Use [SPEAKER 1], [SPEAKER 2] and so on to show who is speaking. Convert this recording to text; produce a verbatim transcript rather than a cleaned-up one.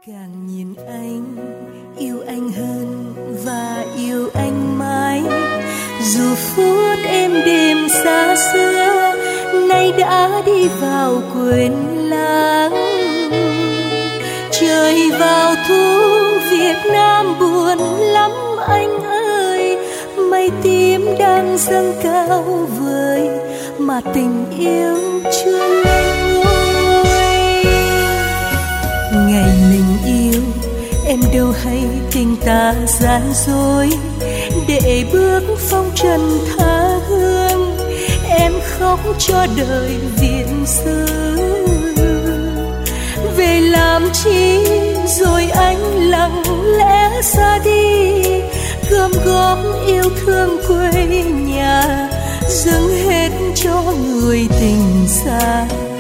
[SPEAKER 1] Càng nhìn anh, yêu anh hơn và yêu anh mãi. Dù phút êm đềm xa xưa, nay đã đi vào quên lãng. Trời vào thu Việt Nam buồn lắm anh ơi, mây tím đang dâng cao vời mà tình yêu chưa lên ngôi. Ngày mình yêu em đâu hay tình ta gian dối, để bước phong trần tha hương em khóc cho đời viện xứ. Về làm chi rồi anh lặng lẽ ra đi, gom góp yêu thương quê nhà dâng hết cho người tình xa.